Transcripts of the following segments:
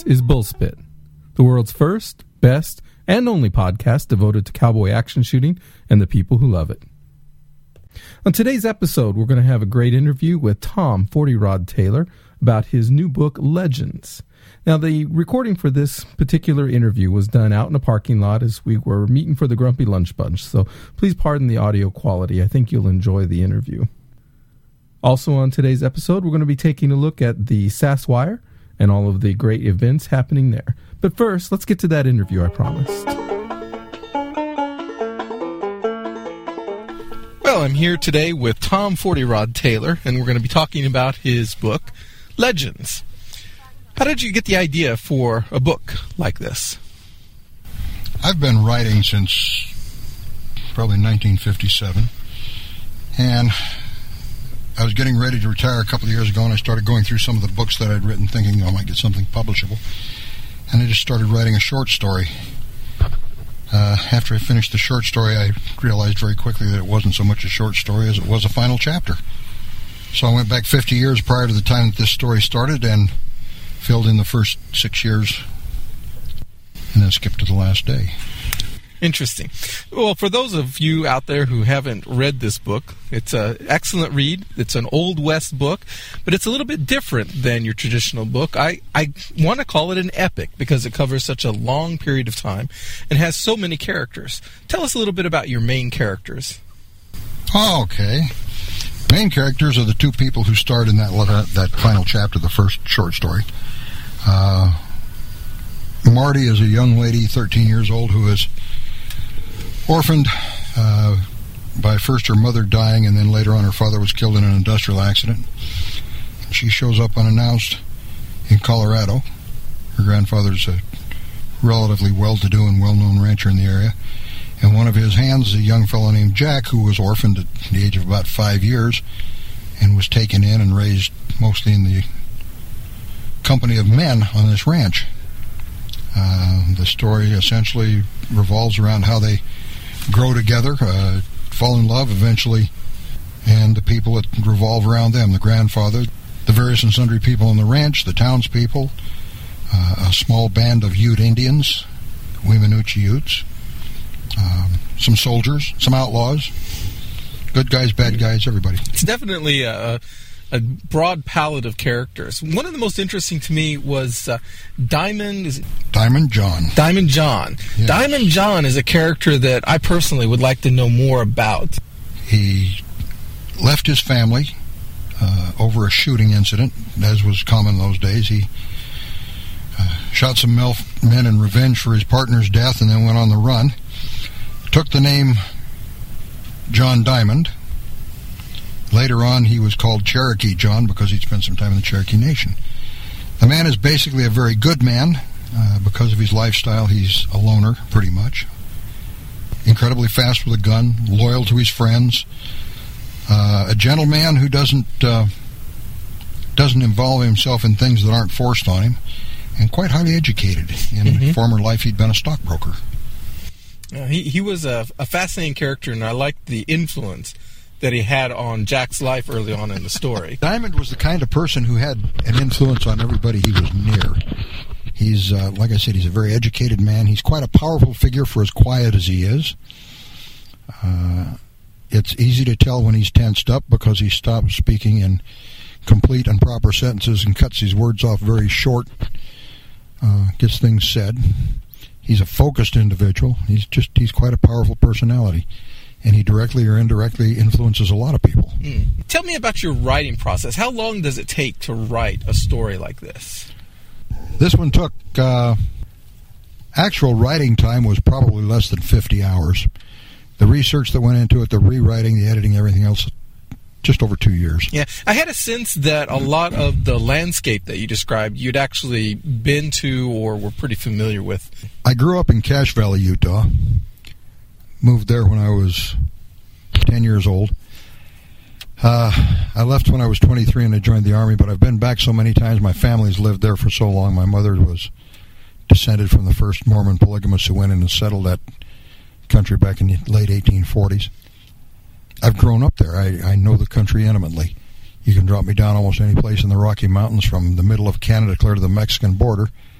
is Bullspit, the world's first, best, and only podcast devoted to cowboy action shooting and the people who love it. On today's episode, we're going to have a great interview with Tom 40 Rod Taylor about his new book, Legends. Now, the recording for this particular interview was done out in a parking lot as we were meeting for the Grumpy Lunch Bunch, so please pardon the audio quality. I think you'll enjoy the interview. Also on today's episode, we're going to be taking a look at the SassWire and all of the great events happening there. But first, let's get to that interview I promised. Well, I'm here today with Tom 40 Rod Taylor, and we're going to be talking about his book, Legends. How did you get the idea for a book like this? I've been writing since probably 1957, and I was getting ready to retire a couple of years ago, and I started going through some of the books that I'd written, thinking I might get something publishable, and I just started writing a short story. After I finished the short story, I realized very quickly that it wasn't so much a short story as it was a final chapter. So I went back 50 years prior to the time that this story started and filled in the first 6 years, and then skipped to the last day. Interesting. Well, for those of you out there who haven't read this book, it's an excellent read. It's an Old West book, but it's a little bit different than your traditional book. I want to call it an epic because it covers such a long period of time and has so many characters. Tell us a little bit about your main characters. Okay. Main characters are the two people who starred in that final chapter, the first short story. Marty is a young lady, 13 years old, who is orphaned by first her mother dying, and then later on her father was killed in an industrial accident. She shows up unannounced in Colorado. Her grandfather's a relatively well-to-do and well-known rancher in the area, and one of his hands is a young fellow named Jack, who was orphaned at the age of about 5 years and was taken in and raised mostly in the company of men on this ranch. The story essentially revolves around how they grow together, fall in love eventually, and the people that revolve around them, the grandfather, the various and sundry people on the ranch, the townspeople, a small band of Ute Indians, Weminuche Utes, some soldiers, some outlaws, good guys, bad guys, everybody. It's definitely a broad palette of characters. One of the most interesting to me was Diamond John. Diamond John. Yes. Diamond John is a character that I personally would like to know more about. He left his family over a shooting incident, as was common in those days. He shot some men in revenge for his partner's death and then went on the run. Took the name John Diamond. Later on, he was called Cherokee John because he'd spent some time in the Cherokee Nation. The man is basically a very good man. Because of his lifestyle, he's a loner, pretty much. Incredibly fast with a gun, loyal to his friends. A gentleman who doesn't involve himself in things that aren't forced on him, and quite highly educated. In former life, he'd been a stockbroker. He was a fascinating character, and I liked the influence that he had on Jack's life early on in the story. Diamond was the kind of person who had an influence on everybody he was near. He's, like I said, he's a very educated man. He's quite a powerful figure for as quiet as he is. It's easy to tell when he's tensed up because he stops speaking in complete and proper sentences and cuts his words off very short, gets things said. He's a focused individual. He's quite a powerful personality. And he directly or indirectly influences a lot of people. Tell me about your writing process. How long does it take to write a story like this? This one took, actual writing time was probably less than 50 hours. The research that went into it, the rewriting, the editing, everything else, just over 2 years. Yeah, I had a sense that a lot of the landscape that you described, you'd actually been to or were pretty familiar with. I grew up in Cache Valley, Utah. Moved there when I was 10 years old. I left when I was 23 and I joined the Army, but I've been back so many times. My family's lived there for so long. My mother was descended from the first Mormon polygamists who went in and settled that country back in the late 1840s. I've grown up there. I know the country intimately. You can drop me down almost any place in the Rocky Mountains from the middle of Canada clear to the Mexican border,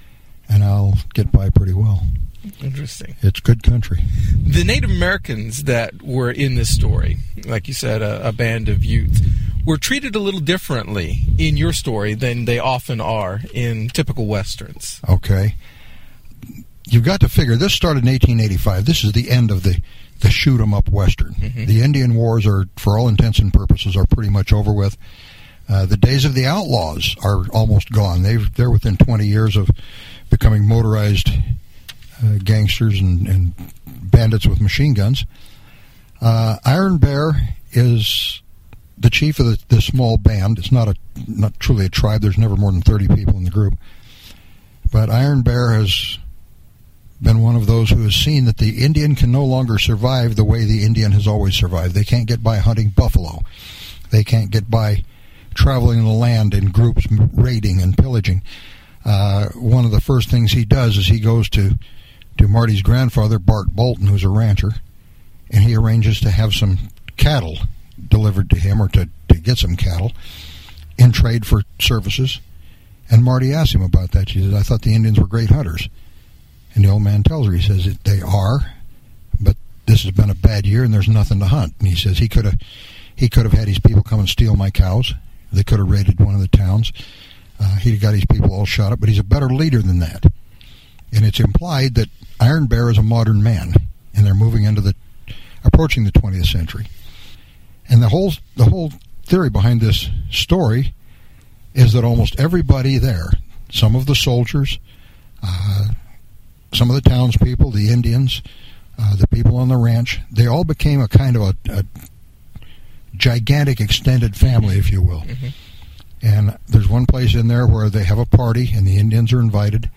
and I'll get by pretty well. Interesting. It's good country. The Native Americans that were in this story, like you said, a band of Utes, were treated a little differently in your story than they often are in typical Westerns. Okay. You've got to figure, this started in 1885. This is the end of the shoot-'em-up Western. Mm-hmm. The Indian Wars are, for all intents and purposes, are pretty much over with. The days of the outlaws are almost gone. They're within 20 years of becoming motorized gangsters and bandits with machine guns. Iron Bear is the chief of the small band. It's not truly a tribe. There's never more than 30 people in the group. But Iron Bear has been one of those who has seen that the Indian can no longer survive the way the Indian has always survived. They can't get by hunting buffalo. They can't get by traveling the land in groups, raiding and pillaging. One of the first things he does is he goes to Marty's grandfather, Bart Bolton, who's a rancher, and he arranges to have some cattle delivered to him, or to get some cattle in trade for services. And Marty asks him about that. She says, "I thought the Indians were great hunters." And the old man tells her, he says, "They are, but this has been a bad year and there's nothing to hunt." And he says he could have had his people come and steal my cows. They could have raided one of the towns. He'd have got his people all shot up, but he's a better leader than that. And it's implied that Iron Bear is a modern man, and they're approaching the 20th century. And the whole theory behind this story is that almost everybody there, some of the soldiers, some of the townspeople, the Indians, the people on the ranch, they all became a kind of a gigantic extended family, if you will. Mm-hmm. And there's one place in there where they have a party, and the Indians are invited.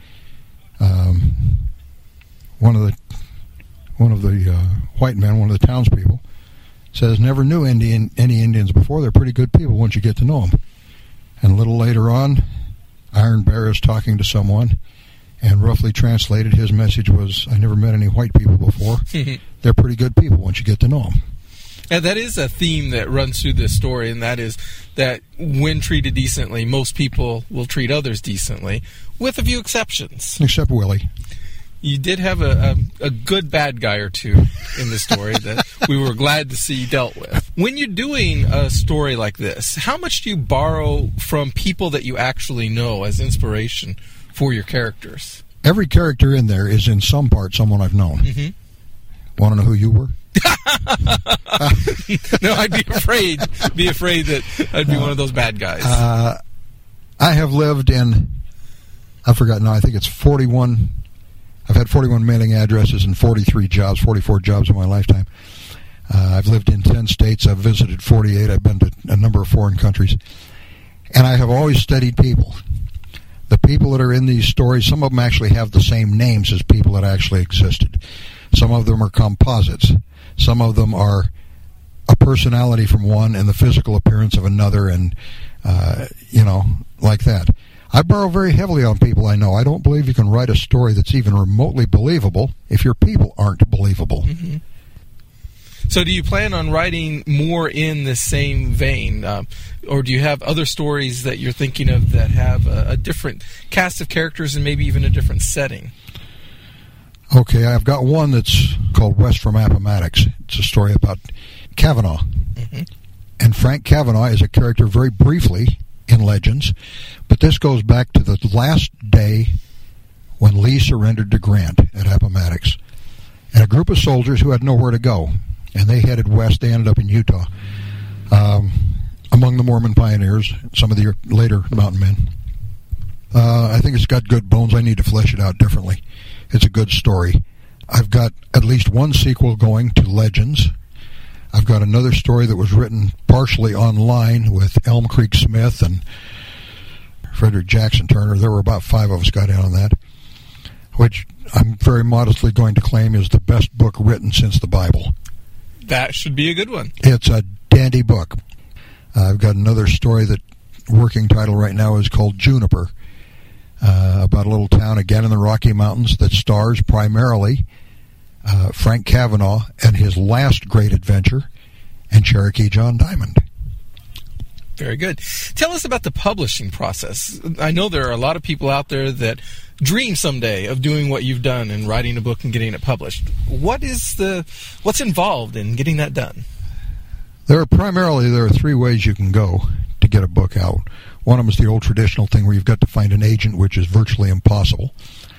One of the white men, one of the townspeople, says, "Never knew any Indians before. They're pretty good people once you get to know them." And a little later on, Iron Bear is talking to someone, and roughly translated, his message was, "I never met any white people before. They're pretty good people once you get to know them." And that is a theme that runs through this story, and that is that when treated decently, most people will treat others decently, with a few exceptions. Except Willie. You did have a good bad guy or two in the story that we were glad to see dealt with. When you're doing a story like this, how much do you borrow from people that you actually know as inspiration for your characters? Every character in there is in some part someone I've known. Mm-hmm. Want to know who you were? No, I'd be afraid that I'd be one of those bad guys. I have lived in, I forgot now, I think it's 41... I've had 41 mailing addresses and 44 jobs in my lifetime. I've lived in 10 states. I've visited 48. I've been to a number of foreign countries. And I have always studied people. The people that are in these stories, some of them actually have the same names as people that actually existed. Some of them are composites. Some of them are a personality from one and the physical appearance of another, and, like that. I borrow very heavily on people I know. I don't believe you can write a story that's even remotely believable if your people aren't believable. Mm-hmm. So do you plan on writing more in the same vein? Or do you have other stories that you're thinking of that have a different cast of characters and maybe even a different setting? Okay, I've got one that's called West from Appomattox. It's a story about Kavanaugh. Mm-hmm. And Frank Kavanaugh is a character very briefly in Legends, but this goes back to the last day when Lee surrendered to Grant at Appomattox, and a group of soldiers who had nowhere to go, and they headed west. They ended up in Utah, among the Mormon pioneers, some of the later mountain men. I think it's got good bones. I need to flesh it out differently. It's a good story. I've got at least one sequel going to Legends. I've got another story that was written partially online with Elm Creek Smith and Frederick Jackson Turner. There were about 5 of us got in on that, which I'm very modestly going to claim is the best book written since the Bible. That should be a good one. It's a dandy book. I've got another story that working title right now is called Juniper, about a little town again in the Rocky Mountains that stars primarily Frank Kavanaugh and his last great adventure, and Cherokee John Diamond. Very good. Tell us about the publishing process. I know there are a lot of people out there that dream someday of doing what you've done and writing a book and getting it published. What's involved in getting that done? There are 3 ways you can go to get a book out. One of them is the old traditional thing where you've got to find an agent, which is virtually impossible,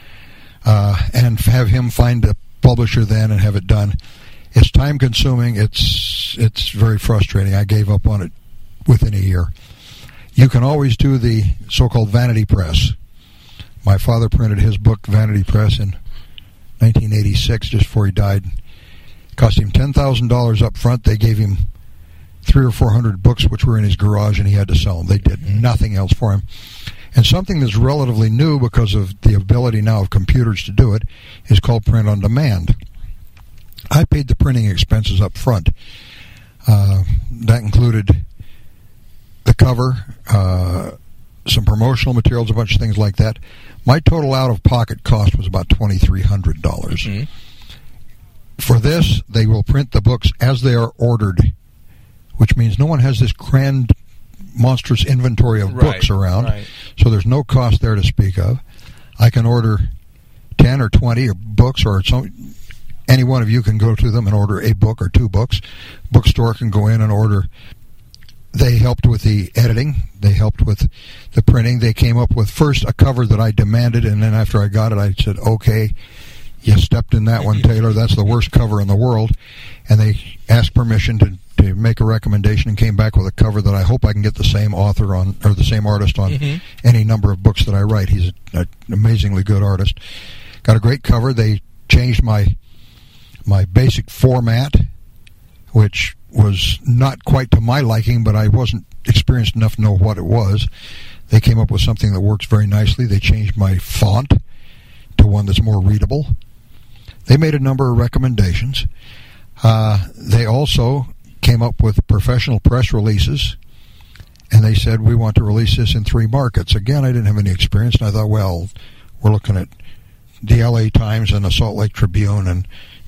and have him find a publisher then and have it done. It's time-consuming. It's very frustrating. I gave up on it within a year. You can always do the so-called vanity press. My father printed his book, Vanity Press, in 1986, just before he died. It cost him $10,000 up front. They gave him 300 or 400 books which were in his garage, and he had to sell them. They did nothing else for him. And something that's relatively new because of the ability now of computers to do it is called print on demand. I paid the printing expenses up front. That included the cover, some promotional materials, a bunch of things like that. My total out-of-pocket cost was about $2,300. Mm-hmm. For this, they will print the books as they are ordered, which means no one has this grand, monstrous inventory of books around, so there's no cost there to speak of. I can order 10 or 20 books, or any one of you can go to them and order a book or 2 books. Bookstore can go in and order. They helped with the editing. They helped with the printing. They came up with first a cover that I demanded, and then after I got it, I said, okay, you stepped in that one, Taylor. That's the worst cover in the world. And they asked permission to make a recommendation and came back with a cover that I hope I can get the same author on, or the same artist on any number of books that I write. He's an amazingly good artist. Got a great cover. They changed my basic format, which was not quite to my liking, but I wasn't experienced enough to know what it was. They came up with something that works very nicely. They changed my font to one that's more readable. They made a number of recommendations. They also came up with professional press releases, and they said, we want to release this in 3 markets. Again, I didn't have any experience, and I thought, well, we're looking at the LA Times and the Salt Lake Tribune, and,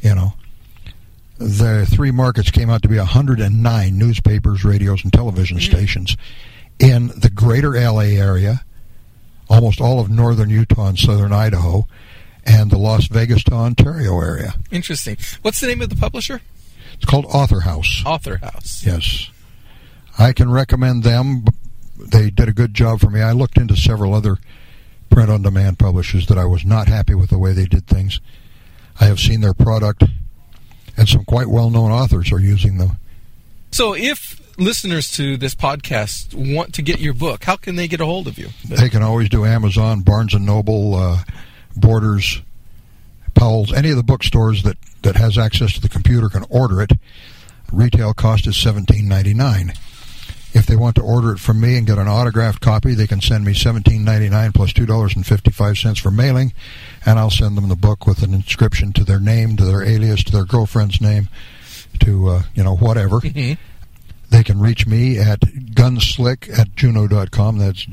the 3 markets came out to be 109 newspapers, radios, and television stations in the greater LA area, almost all of northern Utah and southern Idaho, and the Las Vegas to Ontario area. Interesting. What's the name of the publisher? It's called Author House. Author House. Yes. I can recommend them. They did a good job for me. I looked into several other print-on-demand publishers that I was not happy with the way they did things. I have seen their product, and some quite well-known authors are using them. So if listeners to this podcast want to get your book, how can they get a hold of you? They can always do Amazon, Barnes & Noble, Borders, Powell's, any of the bookstores that has access to the computer can order it. Retail cost is $17.99. If they want to order it from me and get an autographed copy, they can send me $17.99 plus $2.55 for mailing, and I'll send them the book with an inscription to their name, to their alias, to their girlfriend's name, to, whatever. Mm-hmm. They can reach me at gunslick@juno.com. That's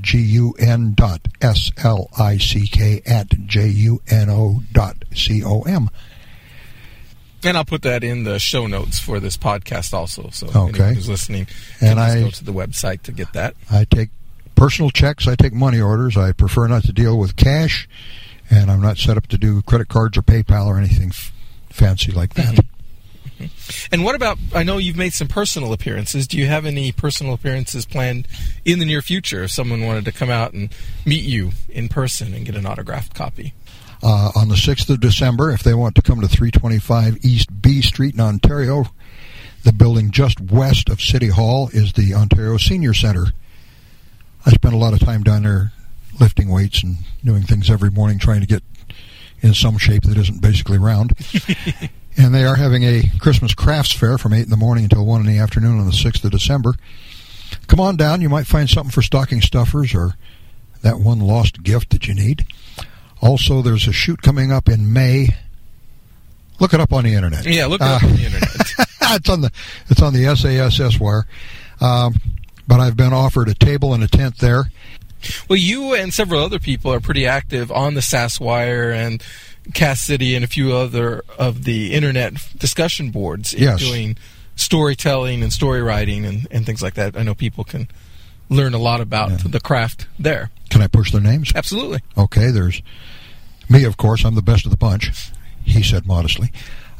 gun.slick@juno.com. And I'll put that in the show notes for this podcast also, so anyone who's listening can go to the website to get that. I take personal checks. I take money orders. I prefer not to deal with cash, and I'm not set up to do credit cards or PayPal or anything fancy like that. Mm-hmm. And what about, I know you've made some personal appearances. Do you have any personal appearances planned in the near future if someone wanted to come out and meet you in person and get an autographed copy? On the 6th of December, if they want to come to 325 East B Street in Ontario, the building just west of City Hall is the Ontario Senior Center. I spend a lot of time down there lifting weights and doing things every morning, trying to get in some shape that isn't basically round. And they are having a Christmas crafts fair from 8 in the morning until 1 in the afternoon on the 6th of December. Come on down. You might find something for stocking stuffers or that one lost gift that you need. Also, there's a shoot coming up in May. Look it up on the internet. Yeah, look it up on the internet. It's on the SASS wire. But I've been offered a table and a tent there. Well, you and several other people are pretty active on the SassWire and Cast City and a few other of the internet discussion boards, doing storytelling and story writing and things like that. I know people can learn a lot about the craft there. Can I push their names? Absolutely. Okay, there's me, of course. I'm the best of the bunch, he said modestly.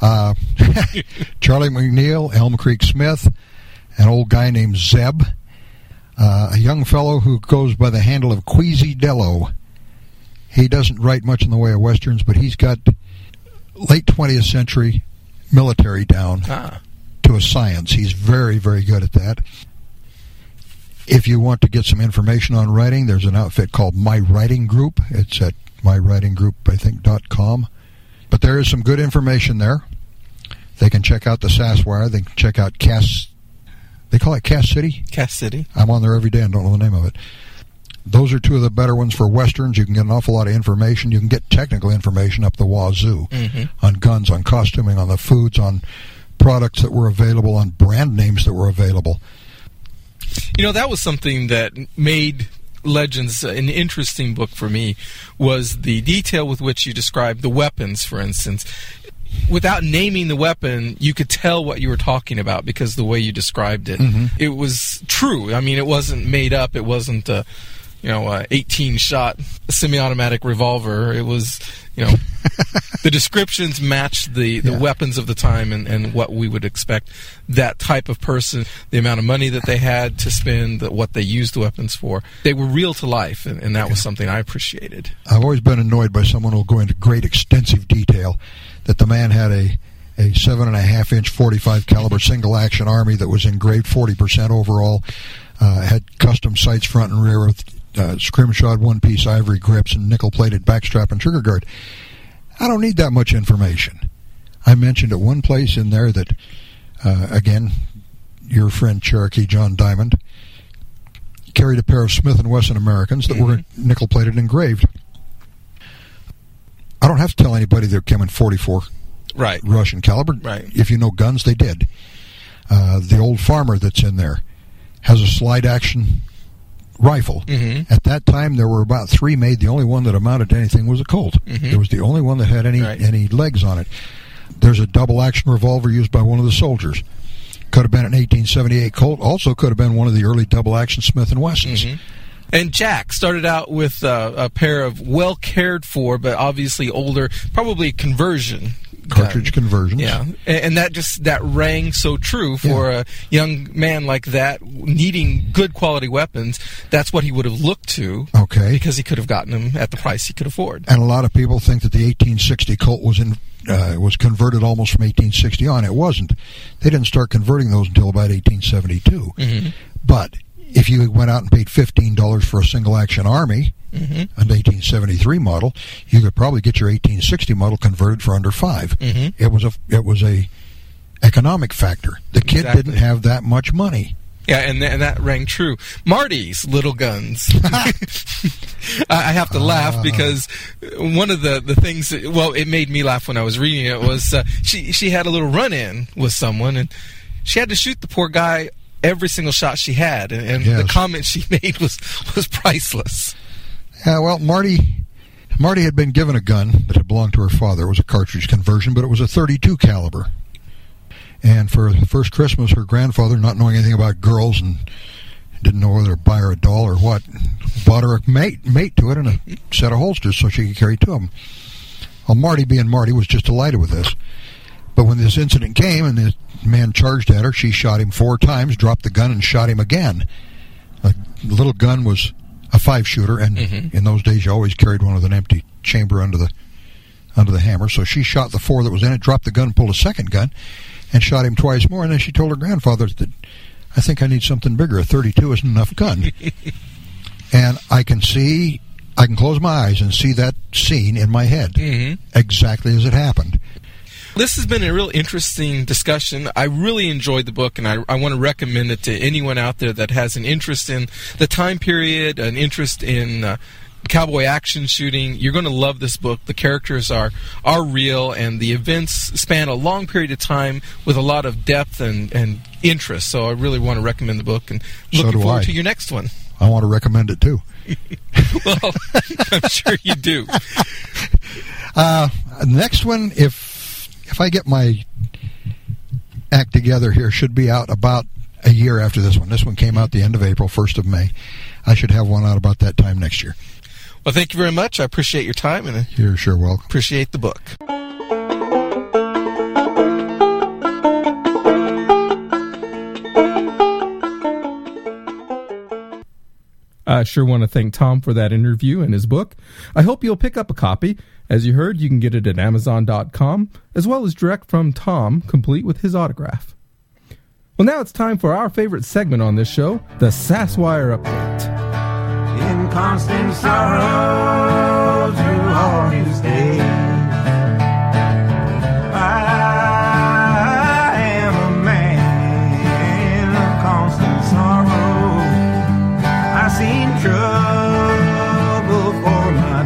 Charlie McNeil, Elm Creek Smith, an old guy named Zeb, a young fellow who goes by the handle of Queasy Dello. He doesn't write much in the way of Westerns, but he's got late 20th century military down to a science. He's very, very good at that. If you want to get some information on writing, there's an outfit called My Writing Group. It's at mywritinggroup.com. But there is some good information there. They can check out the Sasswire. They can check out Cass. They call it Cass City? Cass City. I'm on there every day and don't know the name of it. Those are two of the better ones for Westerns. You can get an awful lot of information. You can get technical information up the wazoo on guns, on costuming, on the foods, on products that were available, on brand names that were available. You know, that was something that made Legends an interesting book for me, was the detail with which you described the weapons, for instance. Without naming the weapon, you could tell what you were talking about because the way you described it. It was true. I mean, it wasn't made up. It wasn't a 18-shot semi-automatic revolver. It was, the descriptions matched the weapons of the time and what we would expect that type of person, the amount of money that they had to spend, what they used the weapons for. They were real to life, and that was something I appreciated. I've always been annoyed by someone who will go into great extensive detail that the man had a 7.5-inch 45 caliber single action Army that was engraved 40% overall, had custom sights front and rear with scrimshawed one-piece ivory grips and nickel-plated backstrap and trigger guard. I don't need that much information. I mentioned at one place in there that, again, your friend Cherokee John Diamond carried a pair of Smith & Wesson Americans that were nickel-plated and engraved. I don't have to tell anybody they came in 44 Russian caliber. If you know guns, they did. The old Farmer that's in there has a slide-action rifle. At that time, there were about 3 made. The only one that amounted to anything was a Colt. It was the only one that had any legs on it. There's a double-action revolver used by one of the soldiers. Could have been an 1878 Colt. Also could have been one of the early double-action Smith & Wessons. And Jack started out with a pair of well-cared-for, but obviously older, probably conversion cartridge conversions. Yeah, and that rang so true for a young man like that needing good quality weapons. That's what he would have looked to. Okay, because he could have gotten them at the price he could afford. And a lot of people think that the 1860 Colt was converted almost from 1860 on. It wasn't. They didn't start converting those until about 1872. But if you went out and paid $15 for a single-action Army, an 1873 model, you could probably get your 1860 model converted for under $5. It was a economic factor. The kid didn't have that much money. Yeah, and that rang true. Marty's little guns. I have to laugh because one of the things that, it made me laugh when I was reading it was she had a little run-in with someone, and she had to shoot the poor guy every single shot she had, and the comment she made was priceless. Yeah, well, Marty had been given a gun that had belonged to her father. It was a cartridge conversion, but it was a .32 caliber. And for the first Christmas, her grandfather, not knowing anything about girls and didn't know whether to buy her a doll or what, bought her a mate to it and a set of holsters so she could carry 2 of them. Well, Marty, being Marty, was just delighted with this. But when this incident came and the man charged at her, she shot him 4 times, dropped the gun, and shot him again. The little gun was a 5-shooter, and in those days you always carried one with an empty chamber under the hammer. So she shot the 4 that was in it, dropped the gun, pulled a second gun, and shot him twice more. And then she told her grandfather that, I think I need something bigger. A .32 isn't enough gun. And I can close my eyes and see that scene in my head exactly as it happened. This has been a real interesting discussion. I really enjoyed the book, and I want to recommend it to anyone out there that has an interest in the time period, an interest in cowboy action shooting. You're going to love this book. The characters are real, and the events span a long period of time with a lot of depth and interest. So I really want to recommend the book, and looking forward to your next one. I want to recommend it, too. Well, I'm sure you do. Next one, if I get my act together here, should be out about a year after this one. This one came out the end of April, 1st of May. I should have one out about that time next year. Well, thank you very much. I appreciate your time, and you're sure welcome. Appreciate the book. I sure want to thank Tom for that interview and his book. I hope you'll pick up a copy. As you heard, you can get it at Amazon.com, as well as direct from Tom, complete with his autograph. Well, now it's time for our favorite segment on this show, the Sasswire Update. In constant sorrow through all his days, I am a man of constant sorrow. I've seen trouble for my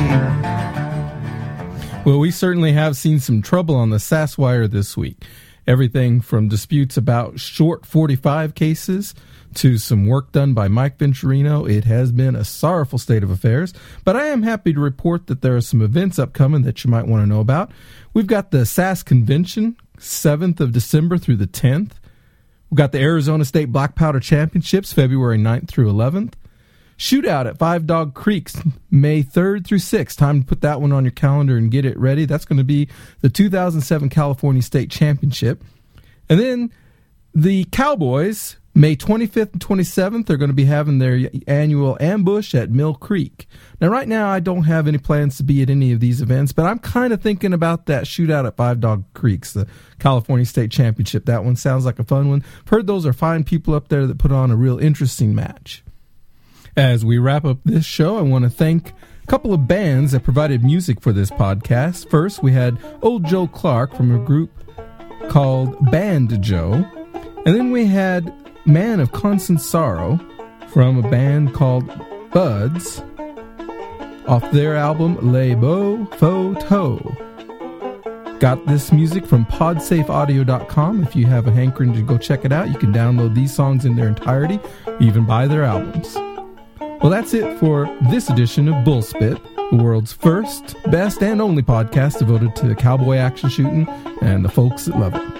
day. Well, we certainly have seen some trouble on the Sasswire this week. Everything from disputes about short 45 cases to some work done by Mike Venturino. It has been a sorrowful state of affairs, but I am happy to report that there are some events upcoming that you might want to know about. We've got the Sass Convention, 7th of December through the 10th. We've got the Arizona State Black Powder Championships, February 9th through 11th. Shootout at Five Dog Creeks, May 3rd through 6th. Time to put that one on your calendar and get it ready. That's going to be the 2007 California State Championship. And then the Cowboys, May 25th and 27th, they're going to be having their annual ambush at Mill Creek. Now, right now, I don't have any plans to be at any of these events, but I'm kind of thinking about that shootout at Five Dog Creeks, the California State Championship. That one sounds like a fun one. I've heard those are fine people up there that put on a real interesting match. As we wrap up this show, I want to thank a couple of bands that provided music for this podcast. First, we had Old Joe Clark from a group called Band Joe. And then we had Man of Constant Sorrow from a band called Buds off their album Les Beaux Photos. Got this music from podsafeaudio.com. If you have a hankering to go check it out, you can download these songs in their entirety, even buy their albums. Well, that's it for this edition of Bullspit, the world's first, best, and only podcast devoted to cowboy action shooting and the folks that love it.